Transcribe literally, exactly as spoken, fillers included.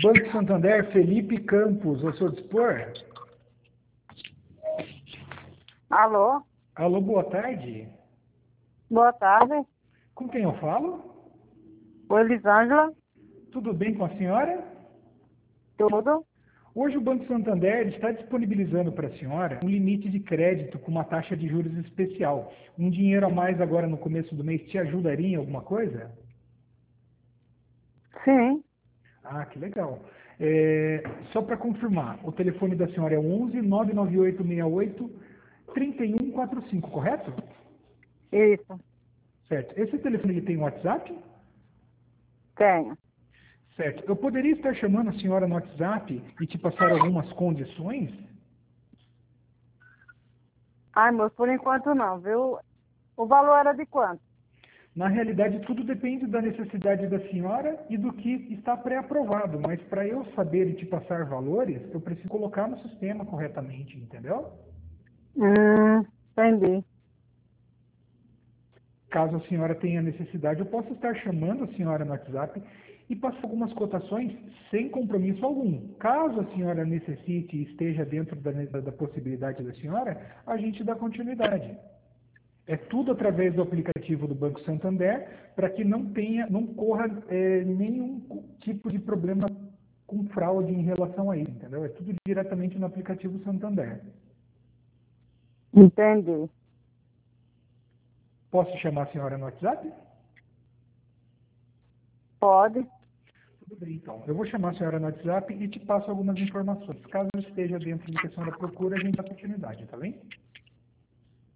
Banco Santander, Felipe Campos, ao seu dispor. Alô? Alô, boa tarde. Boa tarde. Com quem eu falo? Oi, Elisângela. Tudo bem com a senhora? Tudo? Hoje o Banco Santander está disponibilizando para a senhora um limite de crédito com uma taxa de juros especial. Um dinheiro a mais agora no começo do mês te ajudaria em alguma coisa? Sim. Ah, que legal. É, só para confirmar, o telefone da senhora é onze, nove nove oito seis oito, três um quatro cinco, correto? Isso. Certo. Esse telefone ele tem WhatsApp? Tenho. Certo. Eu poderia estar chamando a senhora no WhatsApp e te passar algumas condições? Ai, moço, por enquanto não, viu? O valor era de quanto? Na realidade, tudo depende da necessidade da senhora e do que está pré-aprovado, mas para eu saber e te passar valores, eu preciso colocar no sistema corretamente, entendeu? Hum, entendi. Caso a senhora tenha necessidade, eu posso estar chamando a senhora no WhatsApp e passar algumas cotações sem compromisso algum. Caso a senhora necessite e esteja dentro da, da possibilidade da senhora, a gente dá continuidade. É tudo através do aplicativo do Banco Santander, para que não tenha, não corra é, nenhum tipo de problema com fraude em relação a isso, entendeu? É tudo diretamente no aplicativo Santander. Entendi. Posso chamar a senhora no WhatsApp? Pode? Tudo bem, então. Eu vou chamar a senhora no WhatsApp e te passo algumas informações. Caso esteja dentro do que a senhora procura, a gente dá continuidade, tá bem?